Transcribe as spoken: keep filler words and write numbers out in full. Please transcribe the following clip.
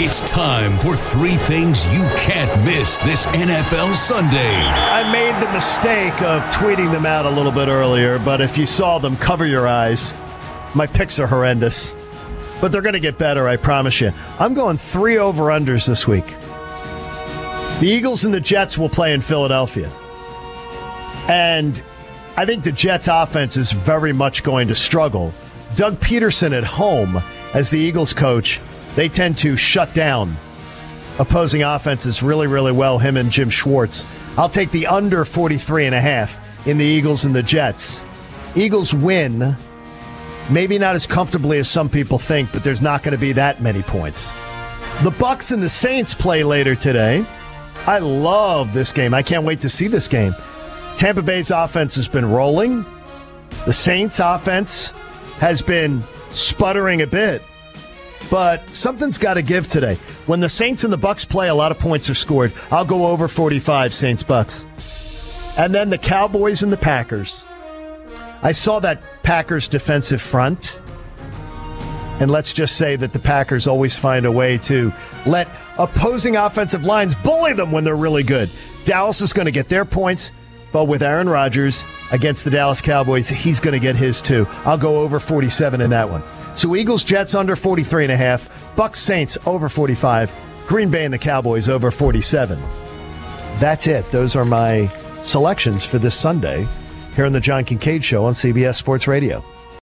It's time for three things you can't miss this N F L Sunday. I made the mistake of tweeting them out a little bit earlier, but if you saw them, cover your eyes. My picks are horrendous, but they're going to get better, I promise you. I'm going three over-unders this week. The Eagles and the Jets will play in Philadelphia. And I think the Jets' offense is very much going to struggle. Doug Peterson at home as the Eagles coach, they tend to shut down opposing offenses really, really well, him and Jim Schwartz. I'll take the under forty-three and a half in the Eagles and the Jets. Eagles win, maybe not as comfortably as some people think, but there's not going to be that many points. The Bucs and the Saints play later today. I love this game. I can't wait to see this game. Tampa Bay's offense has been rolling. The Saints' offense has been sputtering a bit. But something's got to give today. When the Saints and the Bucs play, a lot of points are scored. I'll go over forty-five, Saints-Bucs. And then the Cowboys and the Packers. I saw that Packers defensive front. And let's just say that the Packers always find a way to let opposing offensive lines bully them when they're really good. Dallas is going to get their points, but with Aaron Rodgers against the Dallas Cowboys, he's going to get his too. I'll go over forty-seven in that one. So Eagles, Jets under forty-three and a half. Bucs, Saints over forty-five. Green Bay and the Cowboys over forty-seven. That's it. Those are my selections for this Sunday here on the John Kincaid Show on C B S Sports Radio.